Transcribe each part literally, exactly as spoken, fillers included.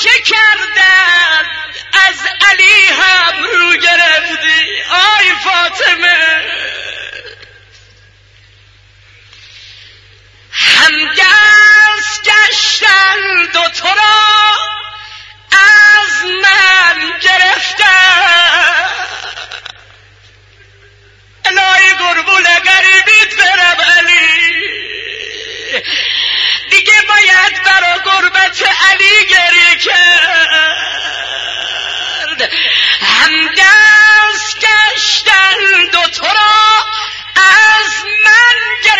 چه کردن از علی هم رو گرفتی آی فاطمه همدست گشتند و تو را از من گرفتن الهی قربون غریبیت برم علی دیگه باید برا قربت علی گریه کرد همدست گشتند و تو را از من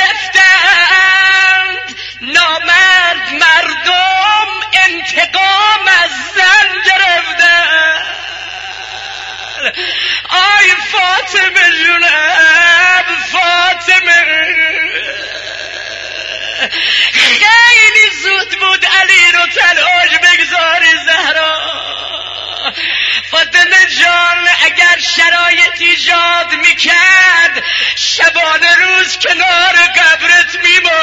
گرفتند نامرد مردم انتقام از زن گرفتند آی فاطمه جونم فاطمه خیلی زود بود علی رو تنهاش بگذاری زهرا فاطمه جان اگر شرایط ایجاد میکرد شبانه روز کنار قبرت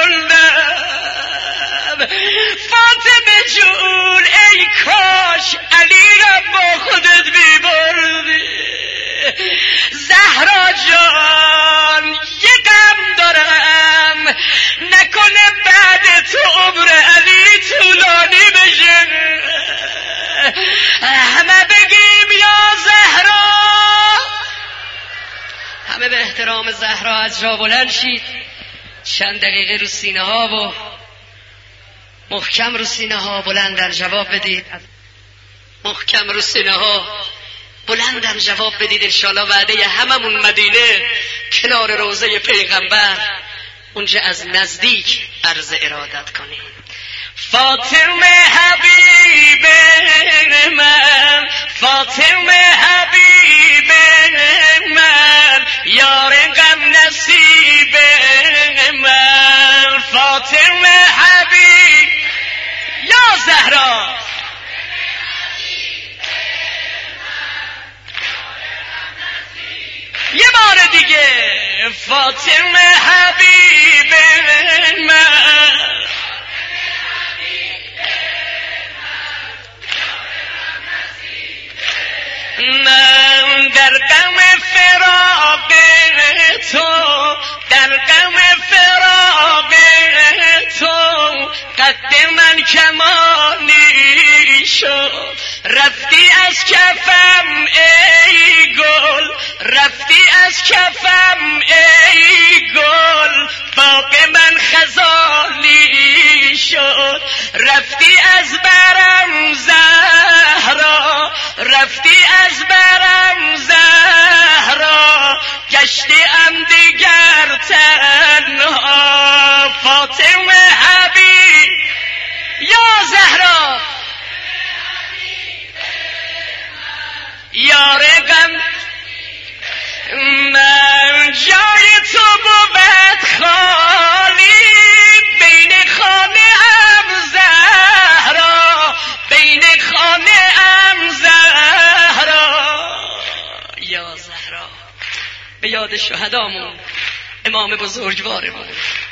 میموندم فاطمه جون ای کاش علی را با خودت میبردی زهرا جان یه غم دارم نکنه بعد تو عمر علی طولانی بشه همه بگیم یا زهرا همه به احترام زهرا از جا بلند شید چند دقیقه رو سینه ها و محکم رو سینه ها بلندن جواب بدید محکم رو سینه ها بلندن جواب بدید انشاءالله وعده هممون مدینه کنار روضه پیغمبر اونجا از نزدیک عرض ارادت کنیم فاطمه حبیب من فاطمه حبیب من یار غم نصیب من فاطمه حبیب یا زهرا یه بار دیگه فاطمه حبیب من من در غم فراق تو در غم فراق تو قد من کمانی شد رفتی از کفم ای گل رفتی از کفم ای گل باغ من خزانی شد رفتی از برم زهرا رفتی از برم زهرا گشتی ام دیگر تنها فاطمه حبیب یا زهرا یار غم من جای تو بود خالی بین خانه ام زهرا بین خانه ام زهرا یا زهرا به یاد شهدامون امام بزرگوارمون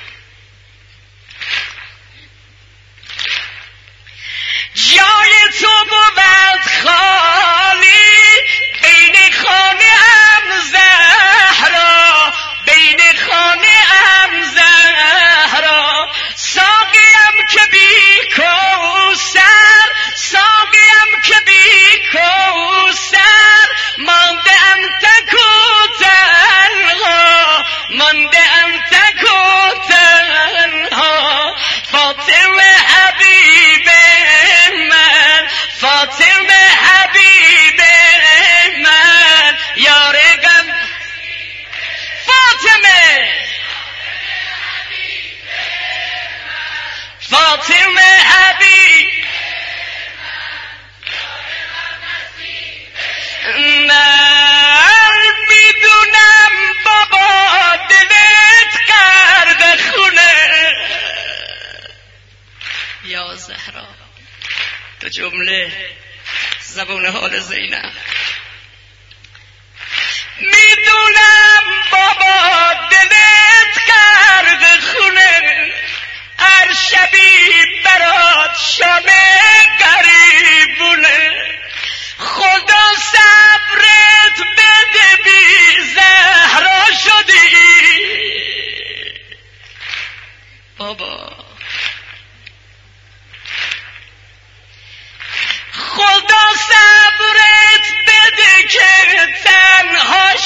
جای تو بود خالی بین خانه ام زهرا بین خانه ام زهرا ساقیم که بی کوثر ساقیم که بی کوثر مانده ام تکو تنها مانده ام تکو تنها فاطمه حبیب من فاطمه حبیب من یار غم فاطمه فاطمه حبیب من میدونم بابا دلت غرق خونه یا زهرا تو جمله زبون حال زینب میدونم بابا دلت غرق خونه هر شبی برات شام غریب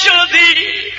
شدی